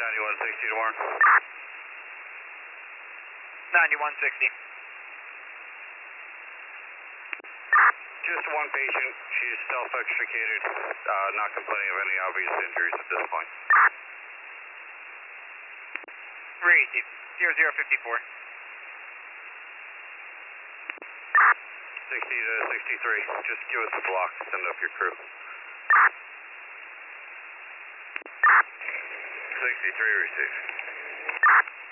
9160 to Warren. 9160. Just one patient. She's self-extricated, not complaining of any obvious injuries at this point. Receive. 0054. 60 to 63. Just give us a block. Send up your crew. 63 receive.